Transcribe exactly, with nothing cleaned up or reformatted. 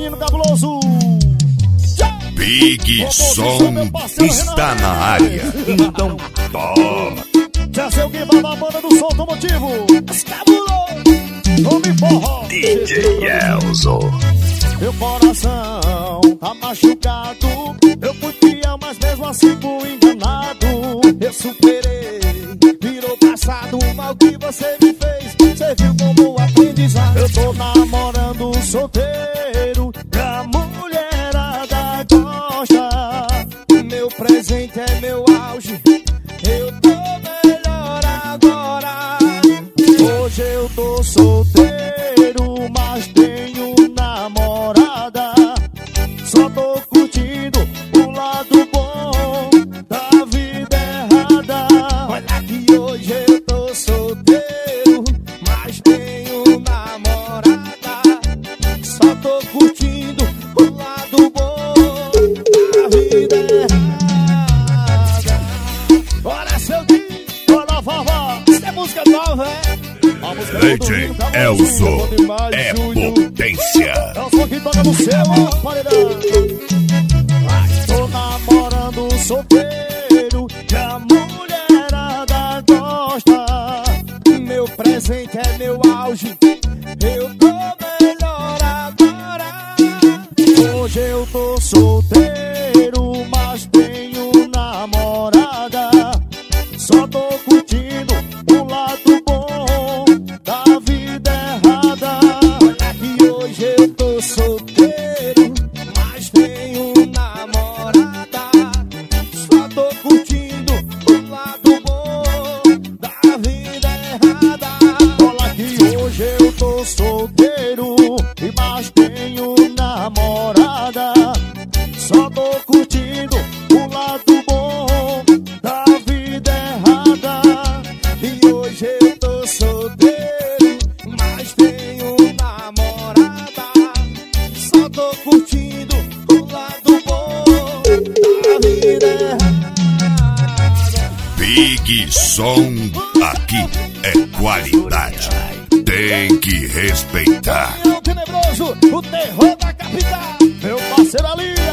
menino cabuloso. Big Som está na área. Então toma. Já sei o que vai na banda do som automotivo. Cabuloso. Nome forró. D J Elzo. Meu coração tá machucado. Eu fui fiel, mas mesmo assim fui enganado. Eu superei, virou passado. O mal que você me fez serviu como aprendizado. Eu tô namorando solteiro, a mulherada gosta. Meu presente é meu auge, eu tô melhor agora. Hoje eu tô solteiro, mas tenho namorada. Só tô curtindo o lado bom da vida errada. Olha que hoje eu tô solteiro, mas tenho namorada. Só tô curtindo o lado bom da vida errada. Bora, seu dia, bora, vovó. Isso é música nova, é? D J Elzo é potência. É o som que toca no seu paredão. Tô namorando solteiro, que a mulherada gosta. Meu presente é meu auge, eu tô melhor agora. Hoje eu tô solteiro, mas tenho namorada. Só tô curtindo o lado bom da vida errada. Olha que hoje eu tô solteiro, mas tenho namorada. Só tô curtindo o lado bom da vida errada. Olha que hoje eu tô solteiro, mas tenho namorada. Só tô curtindo o lado bom da vida errada. E hoje eu tô solteiro, mas tenho namorada. Só tô curtindo o lado bom da vida errada. Big Som, aqui é qualidade. Tem que respeitar. O tenebroso, o terror da capital. Meu parceiro ali,